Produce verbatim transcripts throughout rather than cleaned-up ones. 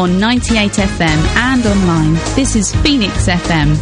on ninety-eight F M and online. This is Phoenix F M.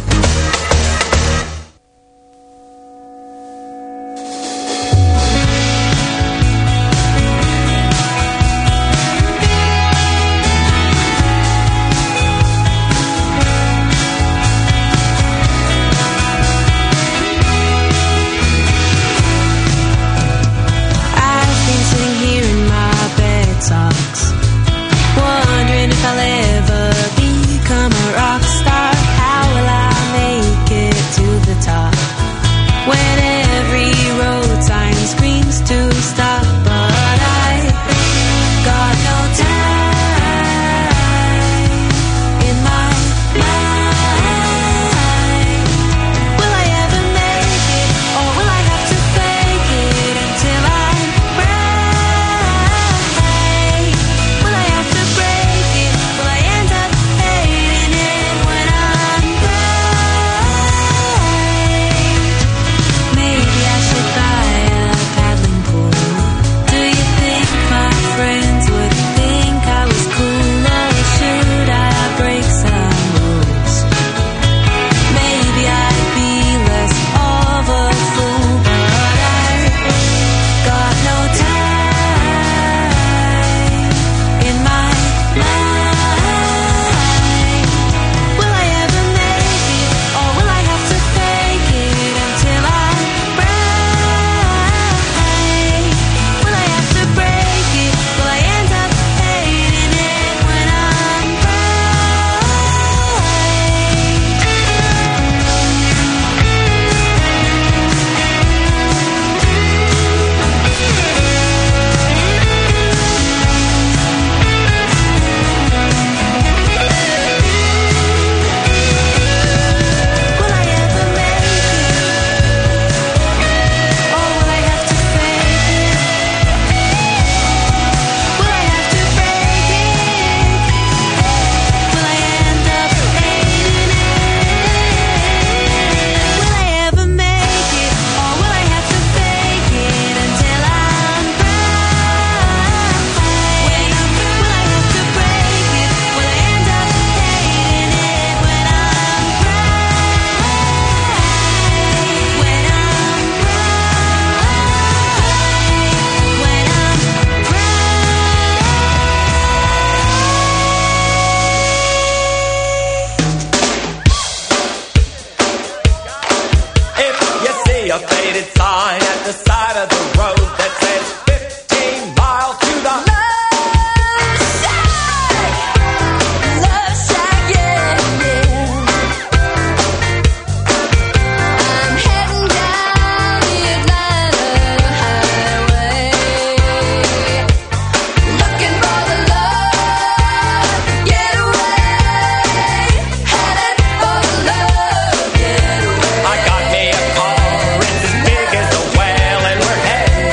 I got me a car, it's as big as a whale, and we're heading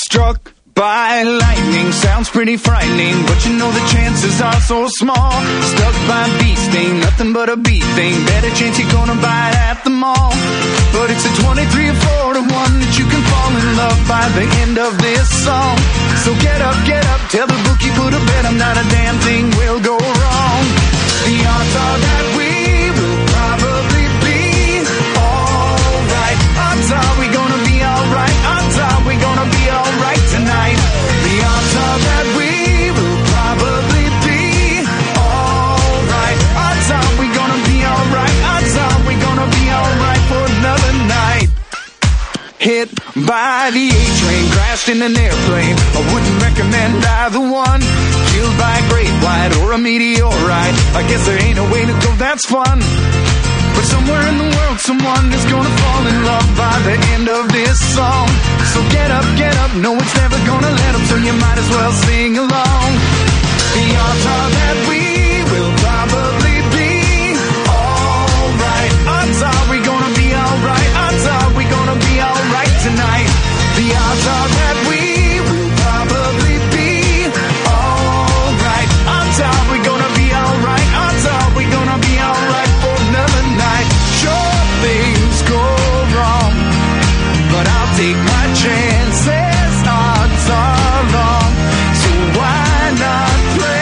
Struck by lightning sounds pretty frightening, but you know the chances are so small. Stuck by a bee sting, nothing but a bee thing. Better chance you're gonna bite at the mall. But it's a twenty-three or four to one that you can fall in love by the end of this song. So get up, get up, tell the bookie put a bet, I'm not a damn thing will go wrong. The odds are that we will probably be alright. Odds are we gonna be alright. Odds are we gonna be alright tonight. The odds are that we will probably be alright. Odds are we gonna be alright. Odds are we gonna be alright for another night. Hit by the A-train, crashed in an airplane. I wouldn't recommend either one. Killed by a great white or a meteorite. I guess there ain't a way to go that's fun. But somewhere in the world someone is gonna fall in love by the end of this song. So get up, get up, no it's never gonna let up, so you might as well sing along. The odds are that we will probably be alright. Odds are we gonna be alright. Odds are we gonna be alright tonight. The odds are that we will probably be alright. Odds are we gonna be alright. Odds are we gonna be alright for another night. Sure things go wrong, but I'll take my chances. Odds are long, so why not play?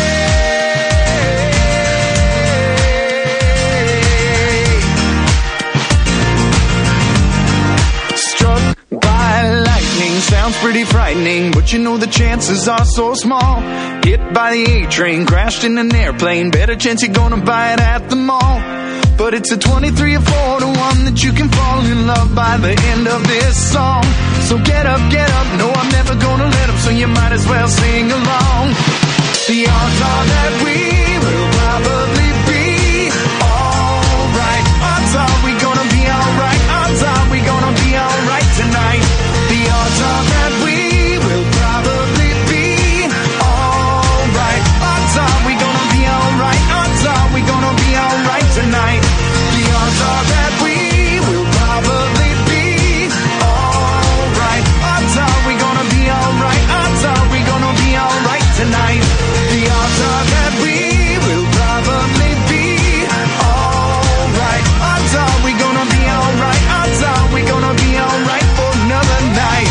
Struck by lightning sounds pretty frightening, but you know the chances are so small. Hit by the A-train, crashed in an airplane. Better chance you're gonna buy it at the mall. But it's a twenty-three or four to one that you can fall in love by the end of this song. So get up, get up, no I'm never gonna let up, so you might as well sing along. The odds are that we will probably be alright. Odds are we gonna be alright. Odds are we gonna be alright tonight. The odds are that we will probably be alright. Odds are we gonna be alright. Odds are we gonna be alright tonight. The odds are that we will probably be alright. Odds are we gonna be alright. Odds are we gonna be alright tonight. The odds are that we will probably be alright. Odds are we gonna be alright. Odds are we gonna be alright for another night.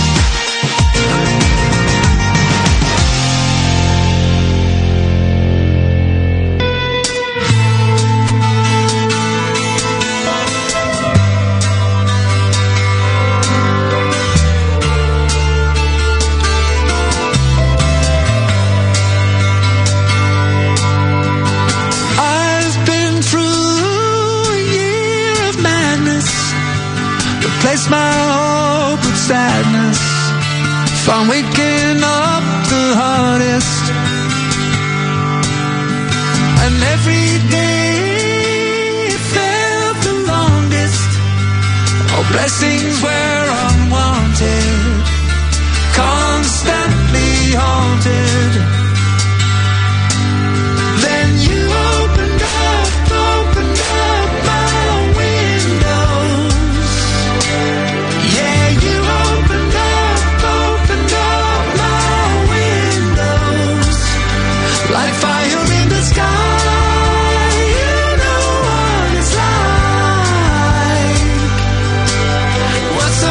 Replace my hope with sadness. Found waking up the hardest. And every day felt the longest. All blessings were unwanted, constantly haunted. Then you opened up, opened up my windows. Yeah, you opened up, opened up my windows. Like fire in the sky, you know what it's like. What's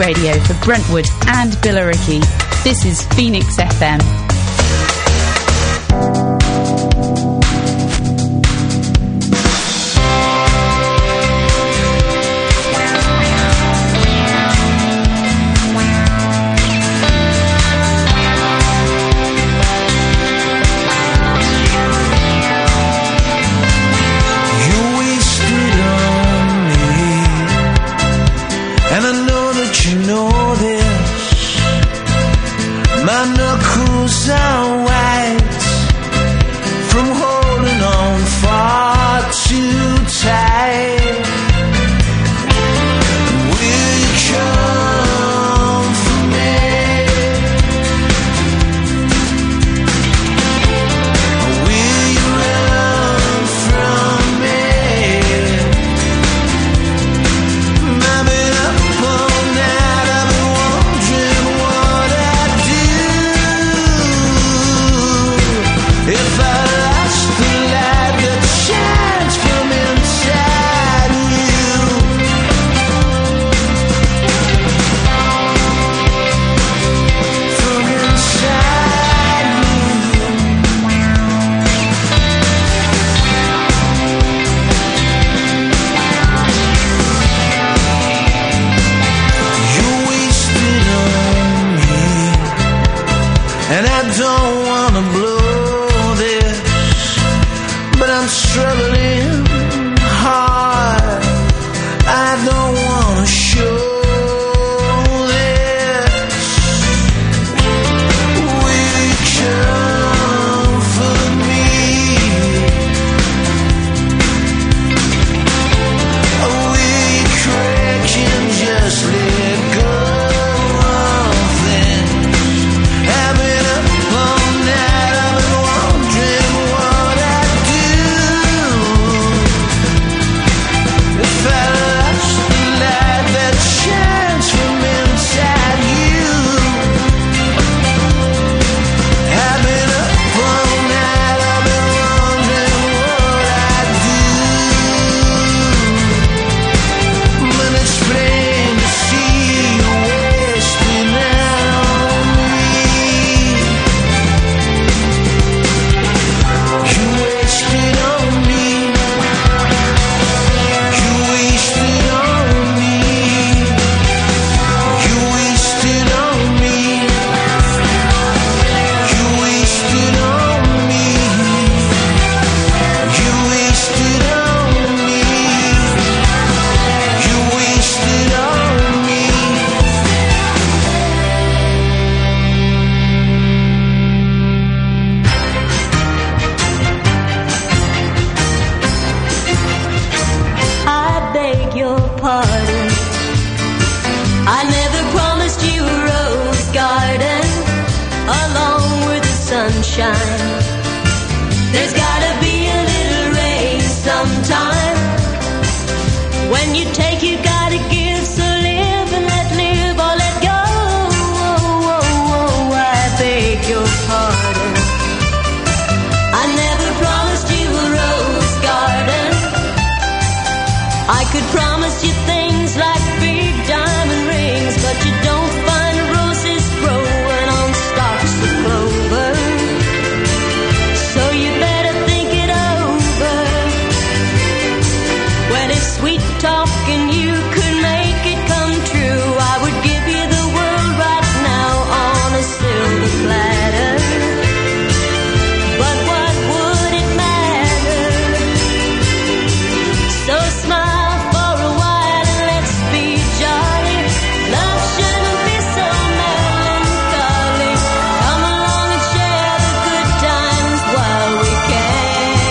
radio for Brentwood and Billericay. This is Phoenix F M.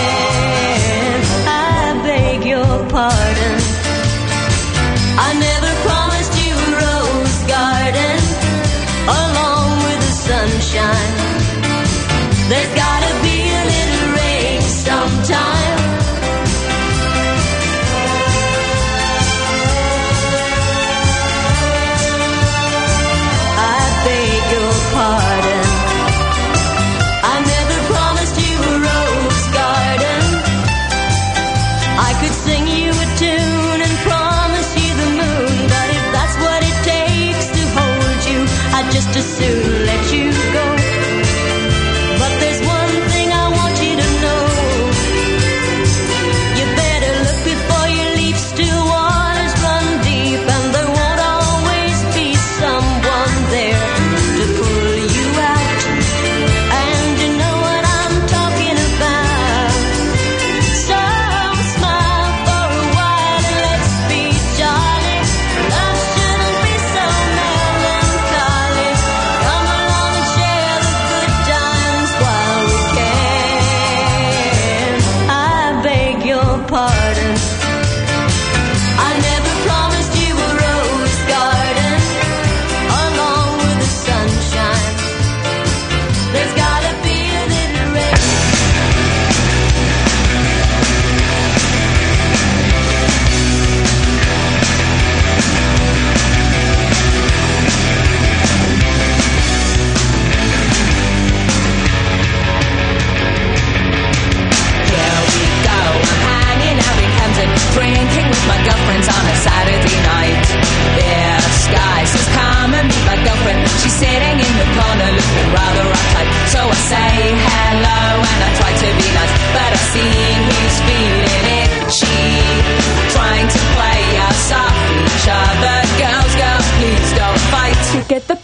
I never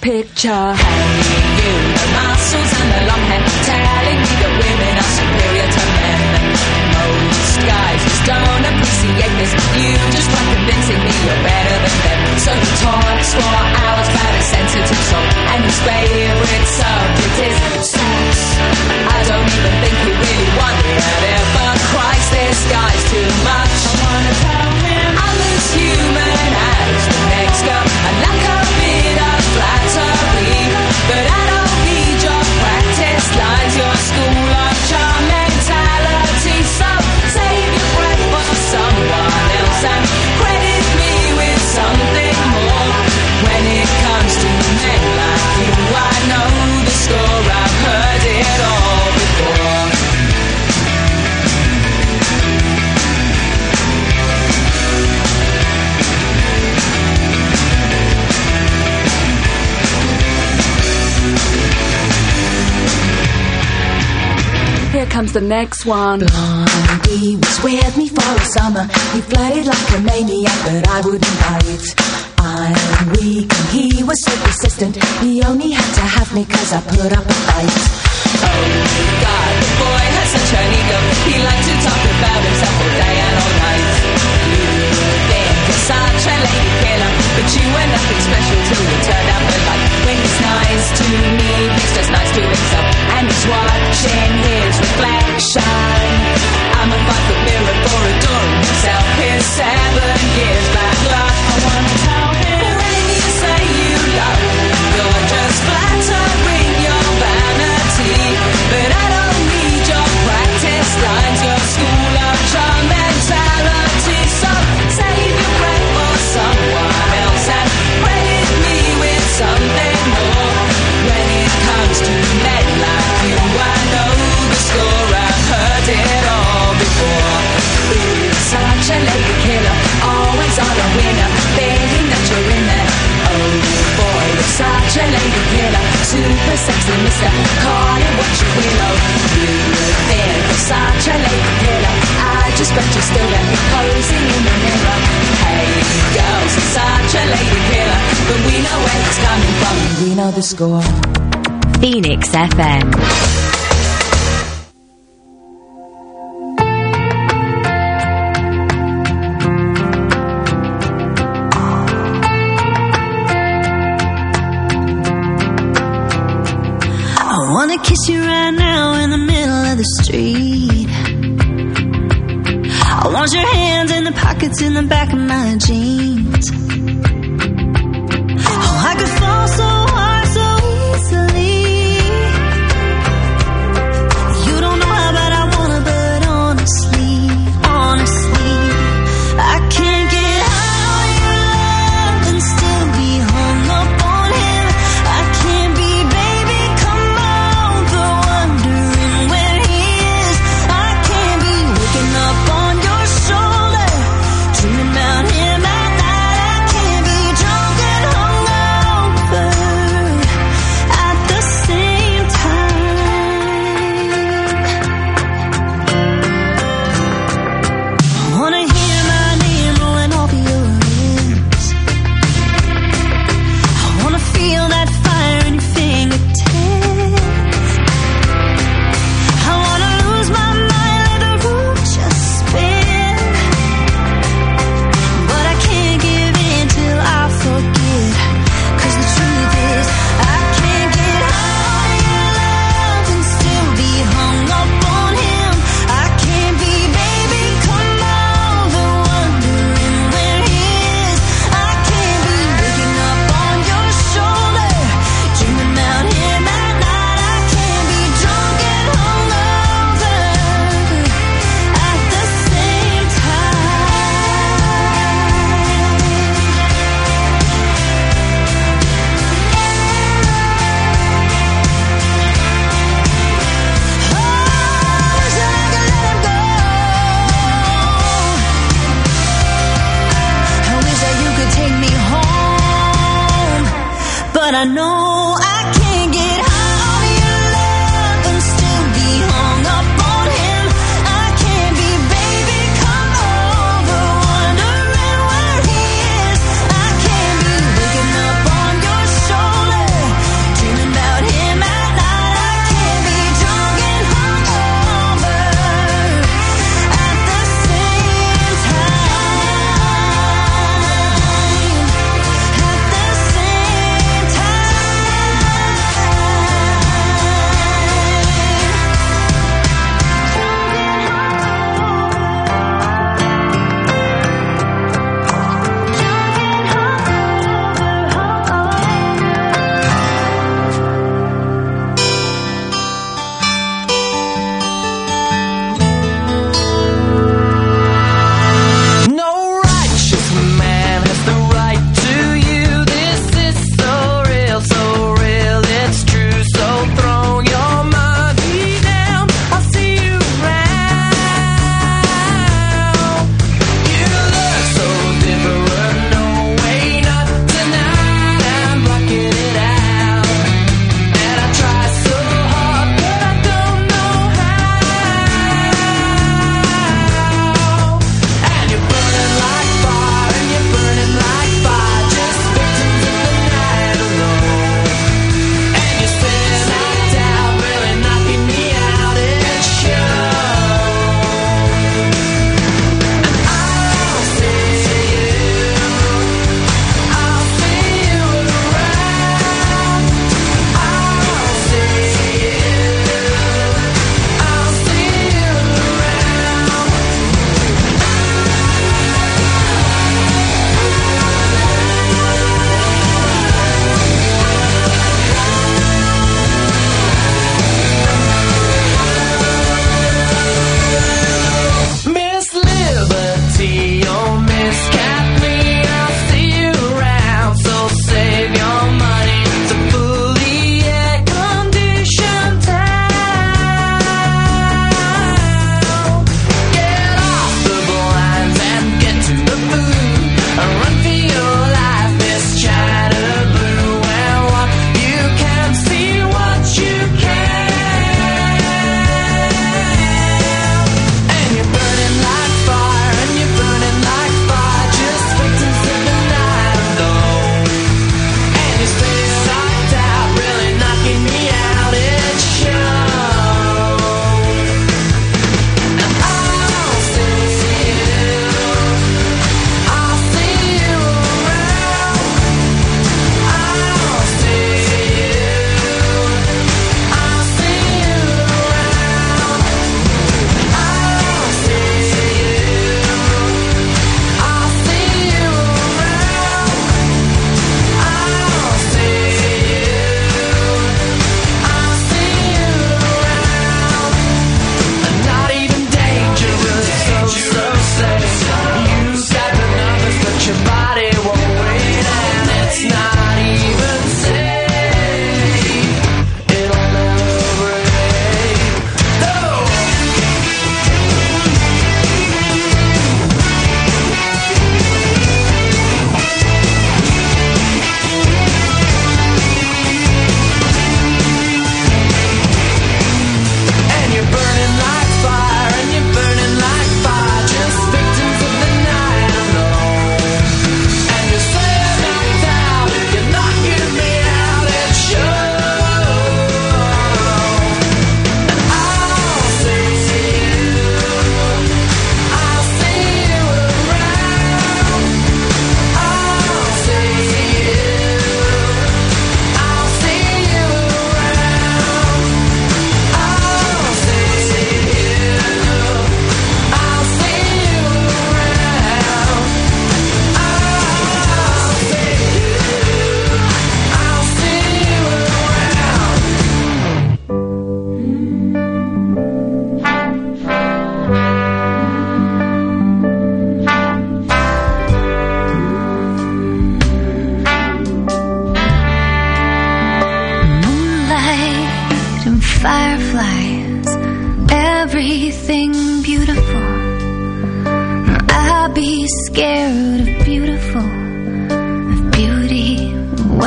picture. Hey, you, the muscles and the long hair, telling me that women are superior to men. Most guys just don't appreciate this. You just try convincing me you're better than them. So he talks for hours about a sensitive soul, and his favourite subject is sex. I don't even think he really wanted it, but Christ, this guy's too much. I wanna tell him I'm as human as the next girl. I lack a bit of flattery, but I don't need your practice lines, your school of charm mentality. So save your breath for someone else and credit me with something more. When it comes to men like you, I know the score. I've heard it all before. Here comes the next one. Blondie was with me for a summer. He flirted like a maniac, but I wouldn't bite. I'm weak and he was so persistent. He only had to have me cause I put up a fight. Oh God, the boy has such an ego. He liked to talk about himself all day and all night. You think you're such a lady killer, but you were nothing special till you turned out the light. When he's nice to me, he's just nice to himself, and he's watching his reflection. I'm a five-foot mirror for adoring himself. His seven years bad luck. I wanna tell him when you say you love him, you're just flattering your vanity. But I don't need your practice lines, your school of charm mentality. So save your breath for someone else and credit me with something more. When it comes to men like you, I know the score. I've heard it all before. Ooh, such a lady killer, always on a winner, thinking that you're in there. Oh boy, you're such a lady killer, super sexy mister, call it what you will. Oh, you think you're such a lady killer, I just bet you're still there, posing in the mirror. Hey girls, you're such a lady killer, but we know where it's coming from, we know the score. Phoenix F M. I wanna kiss you right now in the middle of the street. I want your hands in the pockets in the back of my jeans. Oh, I could fall so hard so easily. You don't know how bad I wanna, but honestly, honestly, I can't get out of your love and still be hung up on him. I can't be, baby, come over, wondering where he is. I can't be waking up on your shoulder, dreaming about him at night. I can't be drunk and hungover at the same time. I wanna hear my name rolling off your lips. I wanna feel that fire in your fingertips. I wanna lose my mind, let the room just spin. But I can't give in till I forget. Cause the truth is, I can't get out of your love and still be hung up on him. I can't be, baby, come over, wondering where he is. I can't be waking up on your shoulder, dreaming about him at night. I can't be drunk and hungover at the same time. Oh, I wish that I could let him go. I wish that you could take me home, but I know I can't get out of your love and still be hung up on him. I can't be, baby, come over, wondering where he is. I can't be waking up on your shoulder,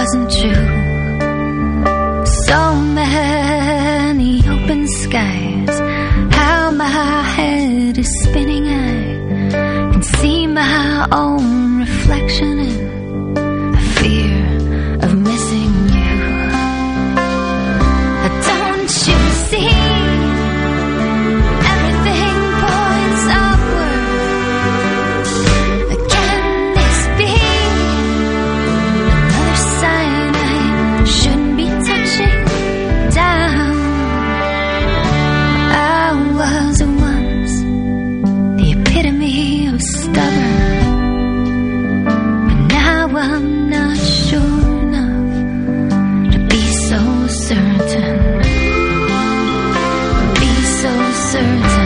wasn't true. So many open skies, how my head is spinning. I can see my own reflection in a fear of missing you. Don't you see? Everything points upward. Can this be another sign I shouldn't be touching down? I was once the epitome of stubborn, but now I'm not sure enough to be so certain. Be so certain.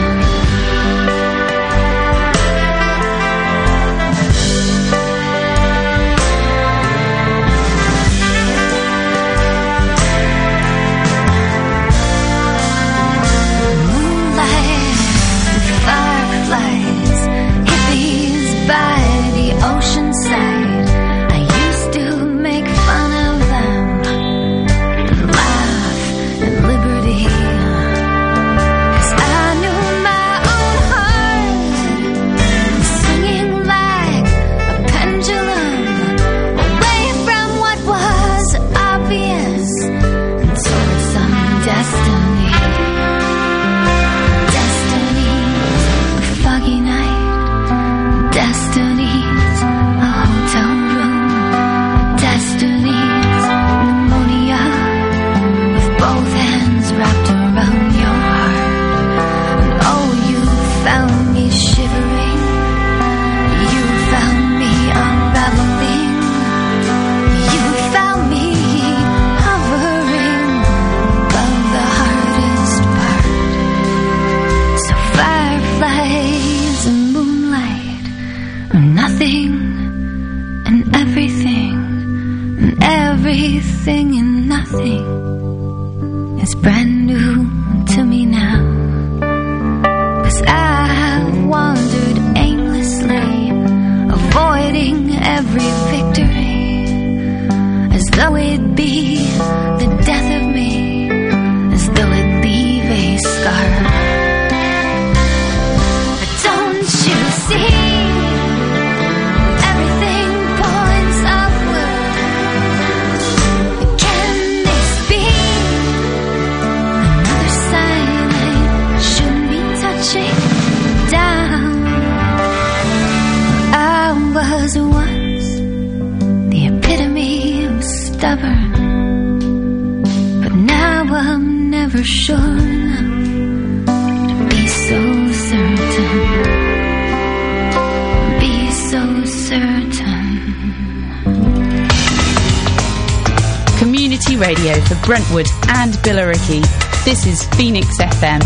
Moonlight and fireflies, hippies by the ocean side. I used to make fun of them and laugh at liberty, 'cause I knew my own heart was swinging like a pendulum away from what was obvious and toward some destiny. Destinies, a foggy night. Destinies, a hotel room. Destinies, pneumonia, with both hands wrapped around your heart. And oh, you found me shivering. You found me unraveling. You found me hovering above the hardest part. So fireflies and moonlight are nothing and everything, and everything and nothing is brand new to me now. 'Cause I've wandered aimlessly, avoiding every victory, as though it'd be the death of me, as though it'd leave a scar. Don't you see? Everything points upward. Can this be another sign I shouldn't be touching down? I was once the epitome of stubborn, but now I'm never sure enough to be so certain. Be so certain. Community radio for Brentwood and Billericay. This is Phoenix F M.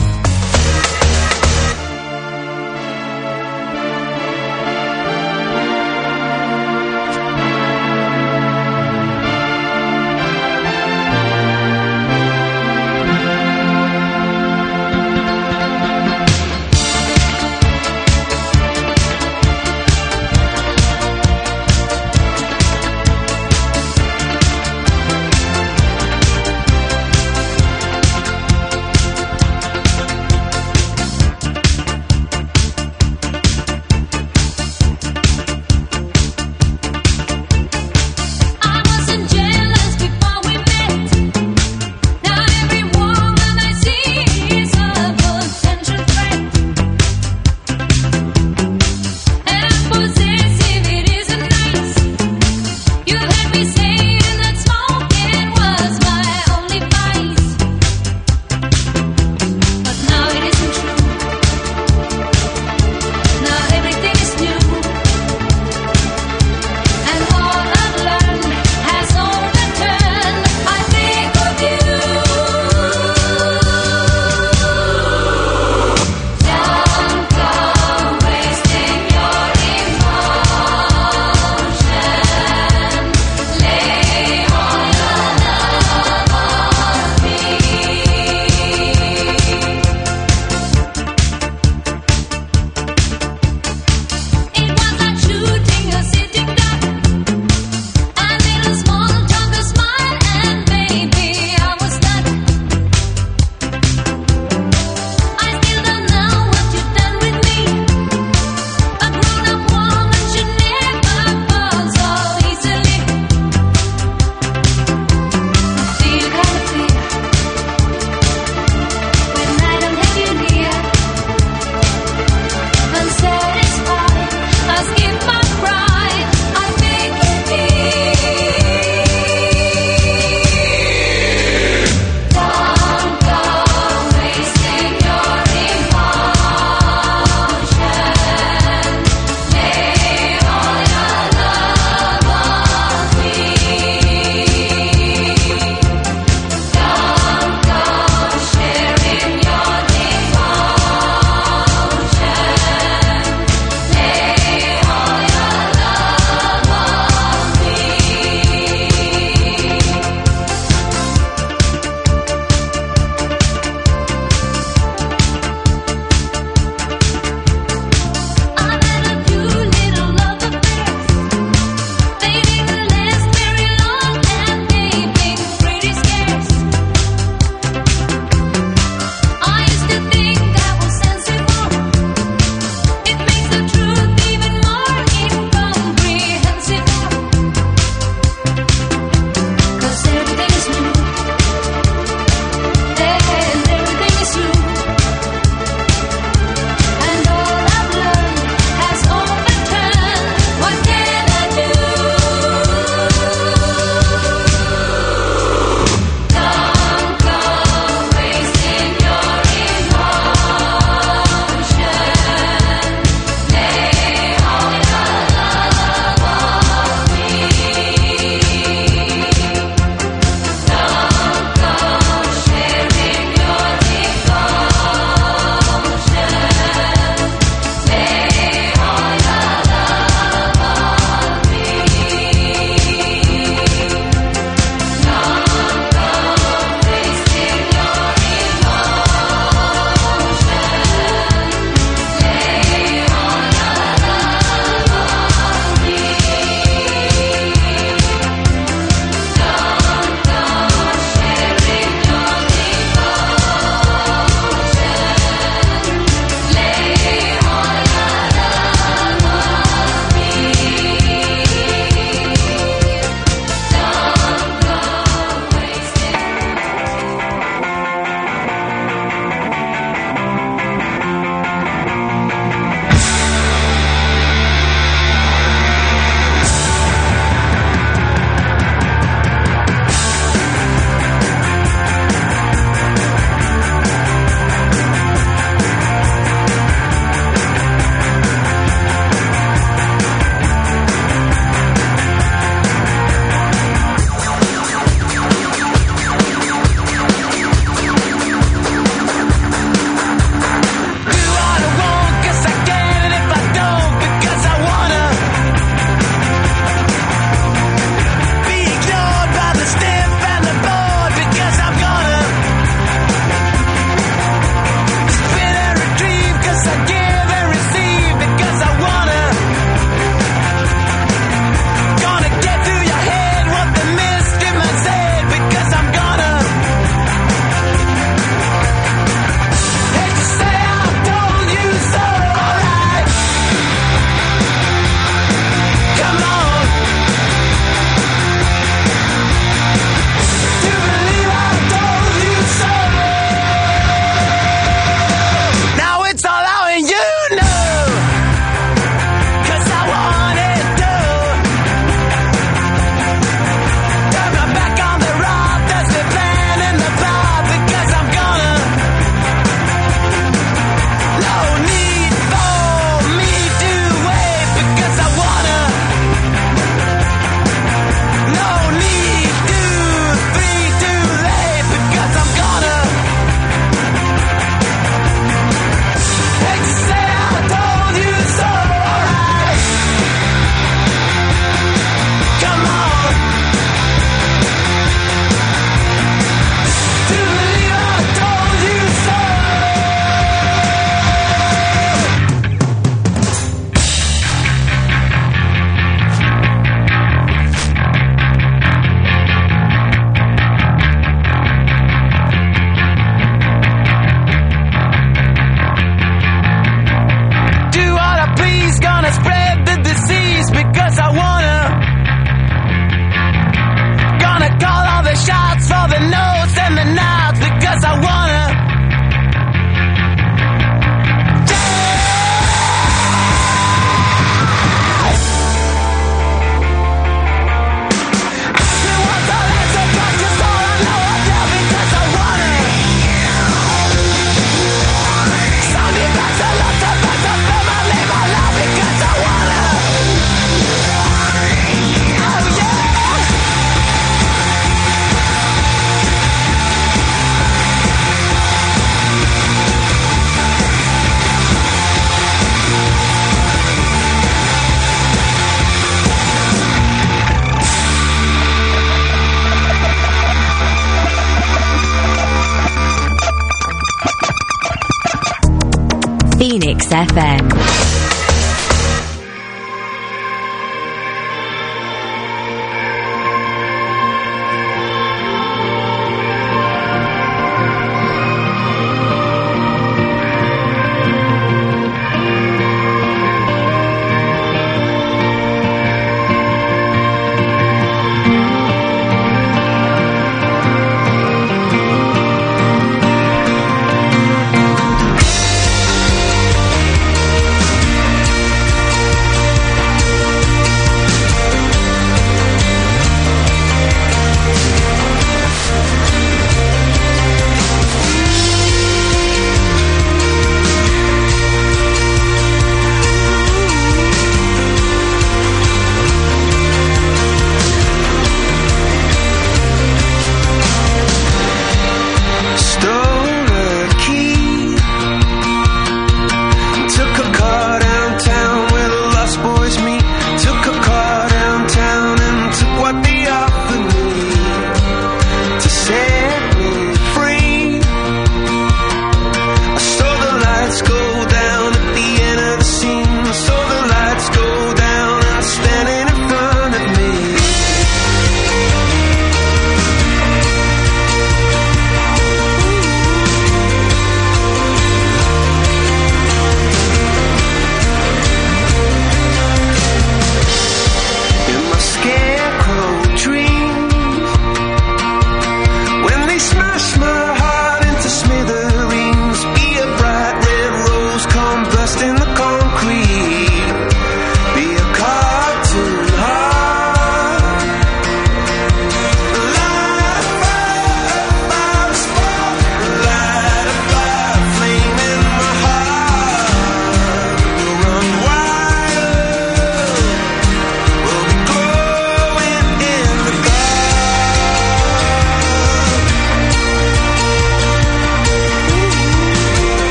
Phoenix F M.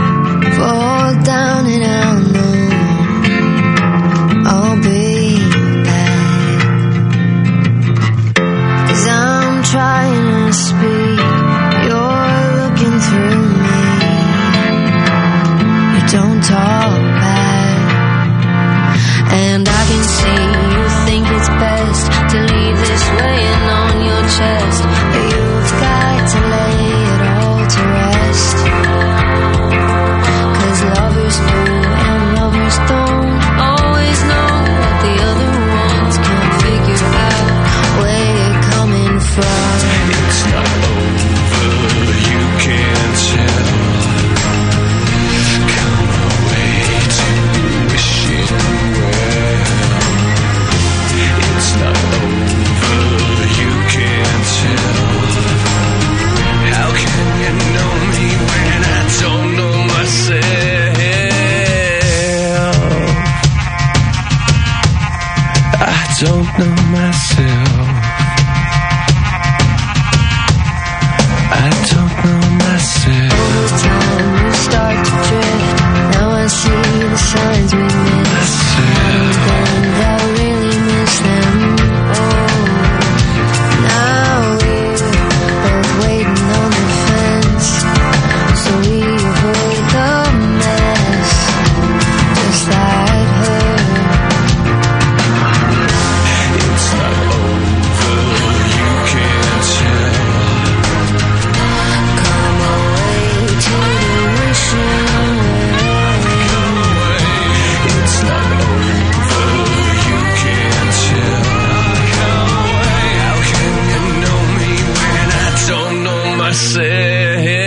fall down and I'll know I'll be don't talk back. And I can see you think it's best to leave this weighing on your chest, but you've got to lay it all to rest. Cause lovers do and lovers don't always know what the other ones can't figure out where you're coming from. It's not over, you can't tell. Come away to wish it well. It's not over, you can't tell. How can you know me when I don't know myself? I don't know myself. I don't know myself. Over time you start to drift. Now I see the signs we missed. And then they'll really miss them. Oh, now we're both waiting on the fence, so we avoid the mess. Just like her. It's not over, you can't tell. Come away to the wishing well. It's not over, you can't tell. How can you know me when I don't know myself?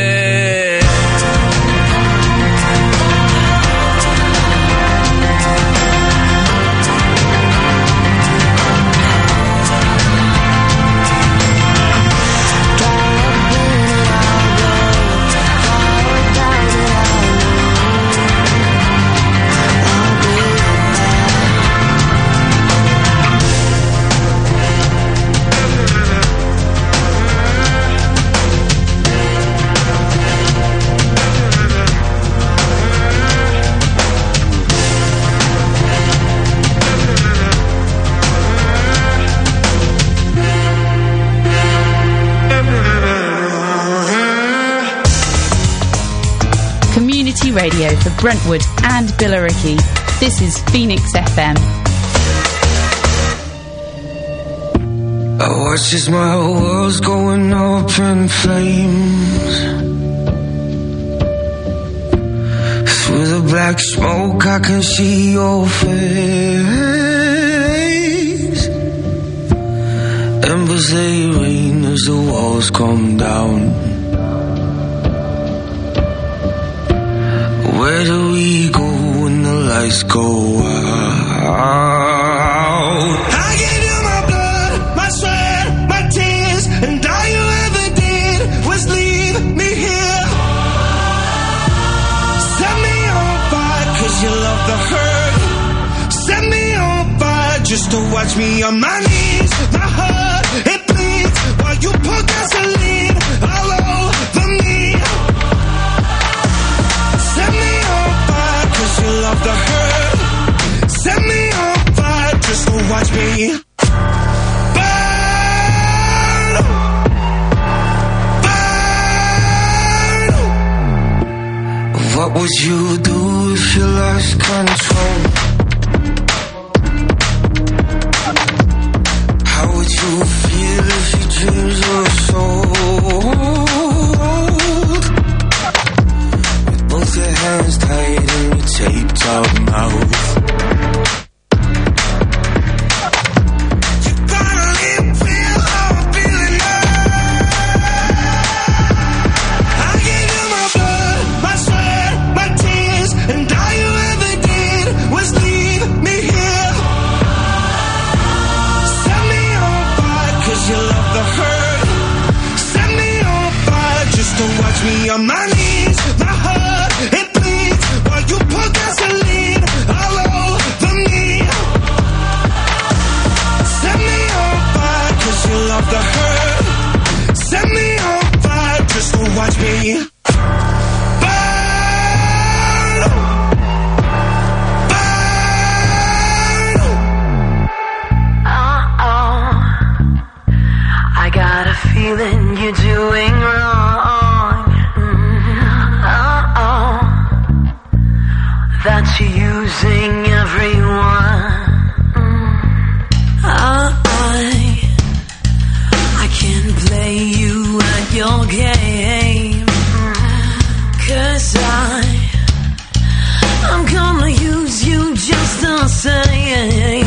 Community radio for Brentwood and Billericay. This is Phoenix F M. I watch as my world's going up in flames. Through the black smoke I can see your face. Embers they rain as the walls come down. Where do we go when the lights go out? I gave you my blood, my sweat, my tears, and all you ever did was leave me here. Set me on fire cause you love the hurt. Set me on fire just to watch me on my knees. My heart, it bleeds while you pour gasoline all over me. Set me on fire cause you love the hurt. Set me on fire just to watch me burn. Burn. What would you do if you lost control? How would you feel if your dreams were sold? With both your hands tied in your taped up mouth. Me on my knees, my heart, it bleeds while you pour gasoline all over me. Set me on fire cause you love the hurt. Set me on fire just to watch me burn. Burn. Uh-oh, I got a feeling you're doing wrong. game. 'Cause I, I'm gonna use you just the same.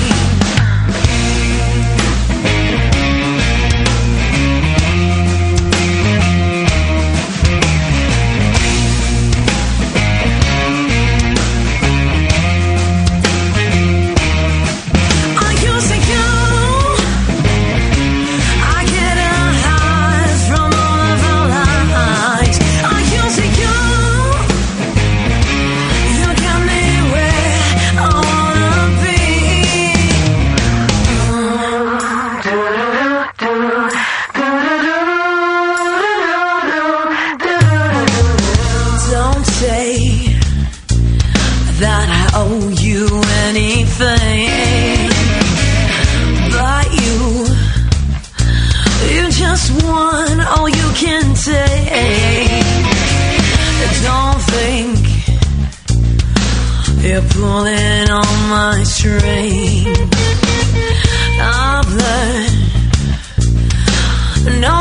You're pulling on my string. I've learned no